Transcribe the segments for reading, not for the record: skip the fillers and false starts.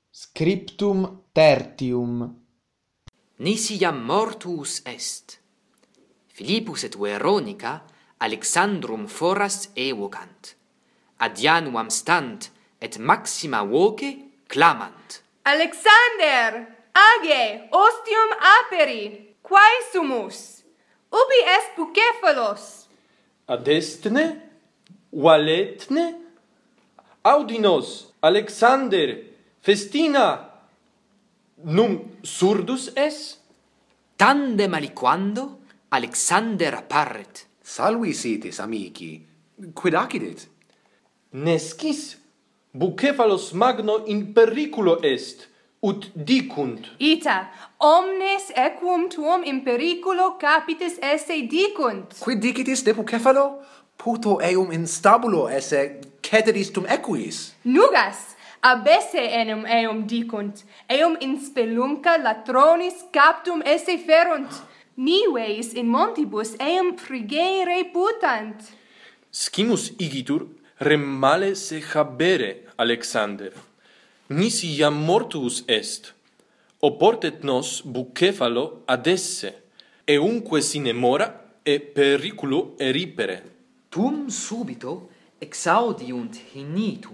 Scriptum tertium. Nisi iam mortuus est. Philippus et Veronica Alexandrum foras evocant. Ad Januam stant et maxima voce clamant. Alexander, age, ostium aperi, quae sumus? Ubi est Bucephalos? Adestne? Valetne? Audinos, Alexander, festina, num surdus es? Tandem aliquando Alexander apparet. Salvi sitis, amici. Quid accidit? Nescis Bucephalos magno in periculo est, ut dicunt. Ita, omnes equum tuum in periculo capitis esse dicunt. Quid dicitis de Bucephalo? Puto eum in stabulo esse ceteris tum equis. Nugas, abesse eum dicunt, eum in spelunca latronis captum esse ferunt, niveis in montibus eum frigere putant. Scimus igitur rem male se habere, Alexander. Nisi iam mortuus est. Oportet nos Bucephalo ad esse, eunque sine mora e periculo eripere. Tum subito exaudiunt hinitum.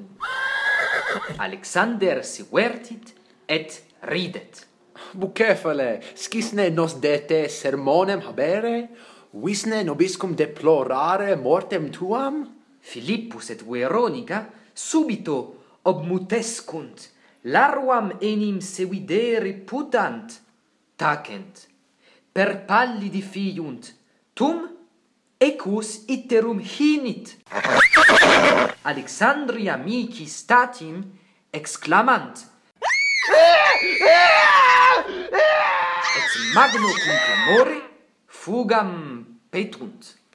Alexander si vertit et ridet. Bucephale, scisne nos de te sermonem habere? Visne nobiscum deplorare mortem tuam? Philippus et Veronica subito obmutescunt, larvam enim sevidere putant, tacent, per pallidi fiunt, tum ecus iterum hinit. Alexandri amici statim exclamant, et magno cum clamore fugam petunt.